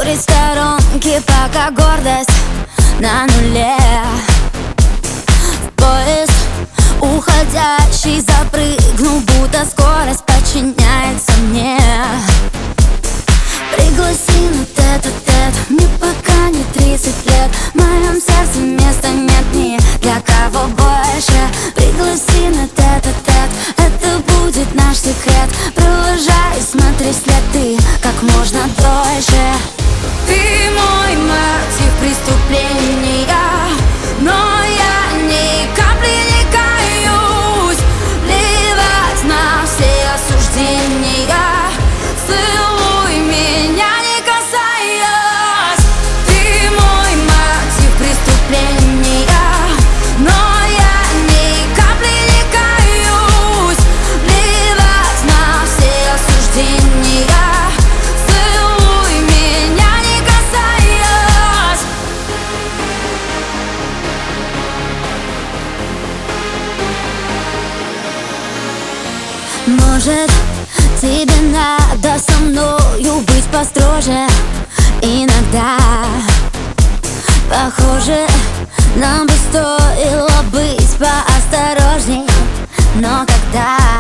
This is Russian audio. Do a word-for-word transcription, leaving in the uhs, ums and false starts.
курить в сторонке, пока гордость на нуле. В поезд уходящий запрыгну, будто скорость подчиняется мне. Пригласи на тет-а-тет, мне пока не тридцать лет. В моем сердце места нет ни для кого больше. Пригласи на тет-а-тет, это будет наш секрет. Провожай, смотри вслед ты как можно дольше. Ты мой мотив преступления, но я ни капли не каюсь. Плевать на все осуждения, целуй меня не касаясь. Ты мой мотив преступления, но я ни капли не каюсь. Плевать на все осуждения, целуй меня не касаясь. Может, тебе надо со мною быть построже иногда. Похоже, нам бы стоило быть поосторожней. Но когда